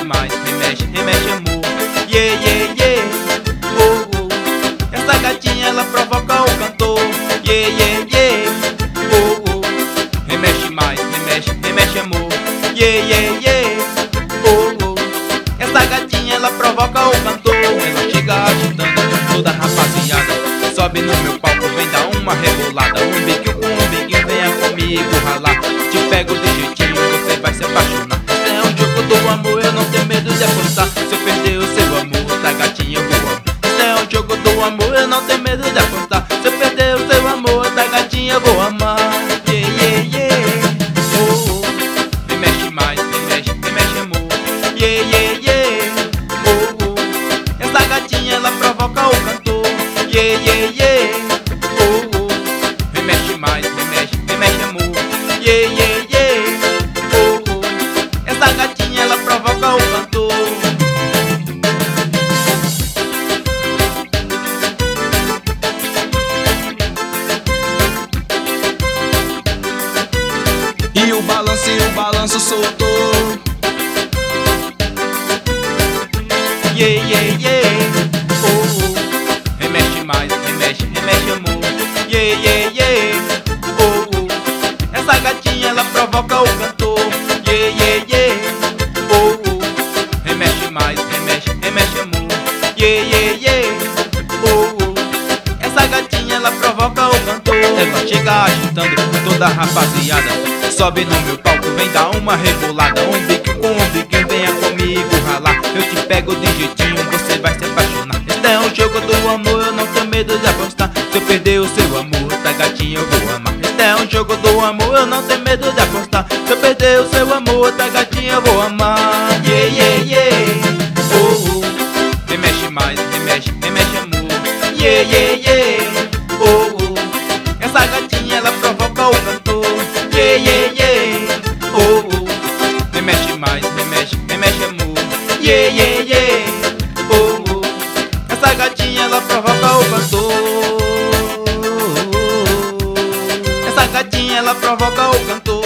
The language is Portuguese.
mais, remexe, remexe amor. Yeah, yeah, yeah, oh, oh. Essa gatinha ela provoca o cantor. Yeah, yeah, yeah, oh, oh. Remexe mais, remexe, remexe amor. Yeah, yeah, yeah, oh, oh. Essa gatinha ela provoca o cantor. Ela chega agitando toda a rapaziada. Sobe no meu palco, vem dar uma rebolada. Um biquinho com um biquinho, venha comigo ralar. Te pego de jeitinho, você vai se apaixonar. Este é um jogo do amor, eu não tenho medo de apostar. Se eu perder o seu amor, da gatinha eu vou amar. Este é um jogo do amor, eu não tenho medo de apostar. Se eu perder o seu amor, da gatinha eu vou amar. Yeah, yeah, yeah, oh, oh. Remexe mais, remexe, remexe amor. Yeah, yeah, yeah, oh, oh. Essa gatinha ela provoca o cantor. Yeah, yeah, yeah, oh, oh. Remexe mais, remexe, remexe amor. Yeah, yeah, yeah, oh, oh. Essa gatinha ela provoca o cantor. E o balanço soltou. Yeah, yeah, yeah, oh, oh. Remexe mais, remexe, remexe amor. Yeah, yeah, yeah, oh, oh. Essa gatinha ela provoca o cantor. Yeah, yeah, yeah, oh, oh. Remexe mais, remexe, remexe amor. Yeah, yeah, yeah, oh, oh. Essa gatinha ela provoca o cantor. Ela chega agitando toda a rapaziada. Sobe no meu palco, vem dar uma rebolada. Um bico com um biquinho, venha comigo ralar. Eu te pego de jeitinho, você vai se apaixonar. Este é um jogo do amor, eu não tenho medo de apostar. Se eu perder o seu amor, da gatinha eu vou amar. Este é um jogo do amor, eu não tenho medo de apostar. Se eu perder o seu amor, da gatinha eu vou amar. Yeah, yeah, yeah, oh, oh. Remexe mais, remexe, remexe amor. Yeah, yeah, yeah, oh, oh. Essa gatinha ela provoca o cantor. Yeah, yeah, yeah, oh, oh. Remexe mais, remexe, remexe amor. Yeah, yeah, yeah, oh, oh. Essa gatinha ela provoca o cantor. Essa gatinha ela provoca o cantor.